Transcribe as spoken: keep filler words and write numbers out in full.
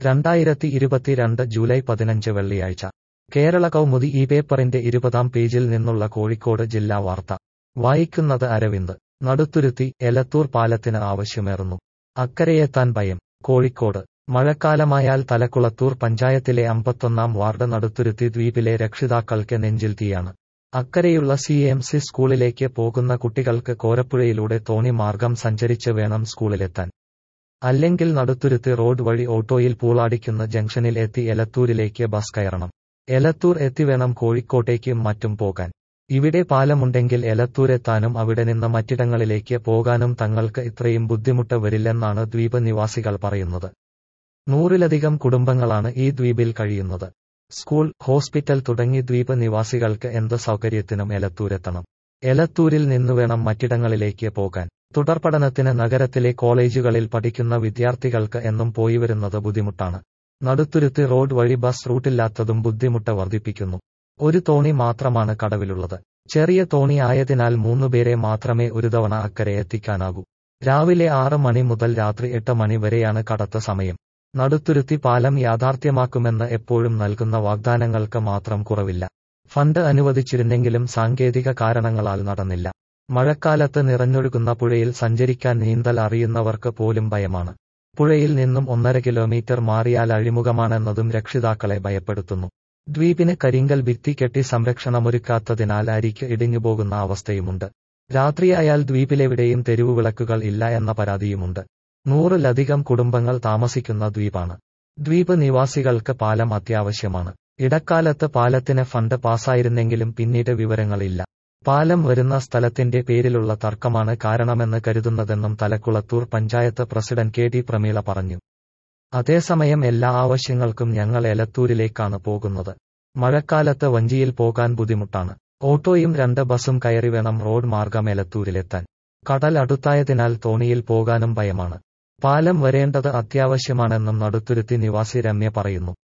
രണ്ടായിരത്തി ഇരുപത്തിരണ്ട് ജൂലൈ പതിനഞ്ച് വെള്ളിയാഴ്ച കേരള കൗമുദി ഈ പേപ്പറിന്റെ ഇരുപതാം പേജിൽ നിന്നുള്ള കോഴിക്കോട് ജില്ലാ വാർത്ത വായിക്കുന്നത് അരവിന്ദ്. നടുത്തുരുത്തി എലത്തൂർ പാലത്തിന് ആവശ്യമേറുന്നു. അക്കരെയെത്താൻ ഭയം. കോഴിക്കോട് മഴക്കാലമായാൽ തലക്കുളത്തൂർ പഞ്ചായത്തിലെ അമ്പത്തൊന്നാം വാർഡ് നടുത്തുരുത്തി ദ്വീപിലെ രക്ഷിതാക്കൾക്ക് നെഞ്ചിൽ തീയാണ്. അക്കരെയുള്ള സി എം സി സ്കൂളിലേക്ക് പോകുന്ന കുട്ടികൾക്ക് കോരപ്പുഴയിലൂടെ തോണി മാർഗം സഞ്ചരിച്ച് വേണം സ്കൂളിലെത്താൻ. അല്ലെങ്കിൽ നടുത്തുരുത്തി റോഡ് വഴി ഓട്ടോയിൽ പൂളാടിക്കുന്ന ജംഗ്ഷനിൽ എത്തി എലത്തൂരിലേക്ക് ബസ് കയറണം. എലത്തൂർ എത്തിവേണം കോഴിക്കോട്ടേക്കും മറ്റും പോകാൻ. ഇവിടെ പാലമുണ്ടെങ്കിൽ എലത്തൂരെത്താനും അവിടെ നിന്ന് മറ്റിടങ്ങളിലേക്ക് പോകാനും തങ്ങൾക്ക് ഇത്രയും ബുദ്ധിമുട്ട് വരില്ലെന്നാണ് ദ്വീപ് നിവാസികൾ പറയുന്നത്. നൂറിലധികം കുടുംബങ്ങളാണ് ഈ ദ്വീപിൽ കഴിയുന്നത്. സ്കൂൾ, ഹോസ്പിറ്റൽ തുടങ്ങി ദ്വീപ് നിവാസികൾക്ക് എന്ത് സൗകര്യത്തിനും എലത്തൂരെത്തണം. എലത്തൂരിൽ നിന്നുവേണം മറ്റിടങ്ങളിലേക്ക് പോകാൻ. തുടർപഠനത്തിന് നഗരത്തിലെ കോളേജുകളിൽ പഠിക്കുന്ന വിദ്യാർത്ഥികൾക്ക് എന്നും പോയിവരുന്നത് ബുദ്ധിമുട്ടാണ്. നടുത്തുരുത്തി റോഡ് വഴി ബസ് റൂട്ടില്ലാത്തതും ബുദ്ധിമുട്ട് വർദ്ധിപ്പിക്കുന്നു. ഒരു തോണി മാത്രമാണ് കടവിലുള്ളത്. ചെറിയ തോണി ആയതിനാൽ മൂന്നുപേരെ മാത്രമേ ഒരു തവണ അക്കരെ എത്തിക്കാനാകൂ. രാവിലെ ആറ് മണി മുതൽ രാത്രി എട്ട് മണി വരെയാണ് കടത്ത സമയം. നടുത്തുരുത്തി പാലം യാഥാർത്ഥ്യമാക്കുമെന്ന് എപ്പോഴും നൽകുന്ന വാഗ്ദാനങ്ങൾക്ക് മാത്രം കുറവില്ല. ഫണ്ട് അനുവദിച്ചിരുന്നെങ്കിലും സാങ്കേതിക കാരണങ്ങളാൽ നടന്നില്ല. മഴക്കാലത്ത് നിറഞ്ഞൊഴുകുന്ന പുഴയിൽ സഞ്ചരിക്കാൻ നീന്തൽ അറിയുന്നവർക്ക് പോലും ഭയമാണ്. പുഴയിൽ നിന്നും ഒന്നര കിലോമീറ്റർ മാറിയാൽ അഴിമുഖമാണെന്നതും രക്ഷിതാക്കളെ ഭയപ്പെടുത്തുന്നു. ദ്വീപിന് കരിങ്കൽ ഭിത്തി കെട്ടി സംരക്ഷണമൊരുക്കാത്തതിനാൽ അരിക്ക് ഇടിഞ്ഞുപോകുന്ന അവസ്ഥയുമുണ്ട്. രാത്രിയായാൽ ദ്വീപിലെവിടെയും തെരുവുവിളക്കുകൾ ഇല്ല എന്ന പരാതിയുമുണ്ട്. നൂറിലധികം കുടുംബങ്ങൾ താമസിക്കുന്ന ദ്വീപാണ്. ദ്വീപ് നിവാസികൾക്ക് പാലം അത്യാവശ്യമാണ്. ഇടക്കാലത്ത് പാലത്തിന് ഫണ്ട് പാസായിരുന്നെങ്കിലും പിന്നീട് വിവരങ്ങളില്ല. പാലം വരുന്ന സ്ഥലത്തിന്റെ പേരിലുള്ള തർക്കമാണ് കാരണമെന്ന് കരുതുന്നതെന്നും തലക്കുളത്തൂർ panchayat president K T Prameela പറഞ്ഞു. അതേസമയം എല്ലാ ആവശ്യങ്ങൾക്കും ഞങ്ങൾ എലത്തൂരിലേക്കാണ് പോകുന്നത്. മഴക്കാലത്ത് വഞ്ചിയിൽ പോകാൻ ബുദ്ധിമുട്ടാണ്. ഓട്ടോയും രണ്ട് ബസും കയറി വേണം റോഡ് മാർഗം എലത്തൂരിലെത്താൻ. കടൽ അടുത്തായതിനാൽ തോണിയിൽ പോകാനും ഭയമാണ്. പാലം വരേണ്ടത് അത്യാവശ്യമാണെന്നും നടുത്തുരുത്തി നിവാസി രമ്യ പറയുന്നു.